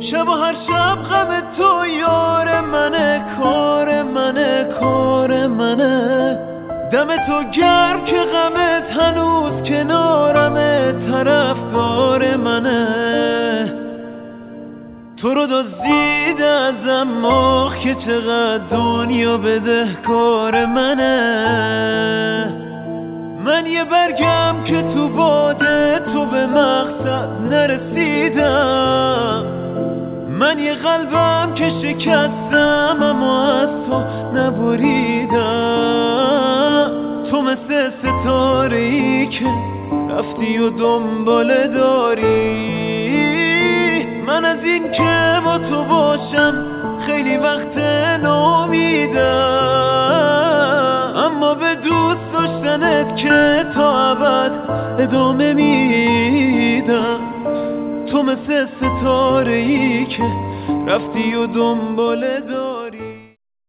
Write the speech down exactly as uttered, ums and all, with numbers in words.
شب و هر شب غم تو یار منه، کار منه، کار منه. دم تو گرم که غمت هنوز کنارمه، طرفدار منه. تو رو دزدید ازم آخ که چقدر دنیا بدهکار منه. من یه برگم که تو باده تو به مقصد نرسیدم. من یه قلبم که شکستم اما از تو نبریدم. تو مثل ستاره‌ای که رفتی و دنباله داری. من از این که با تو باشم خیلی وقت ناامیدم، اما به دوست داشتنت که تا ابد ادامه میدم. تو مثل ستاره‌ای که رفتی و دنباله داری.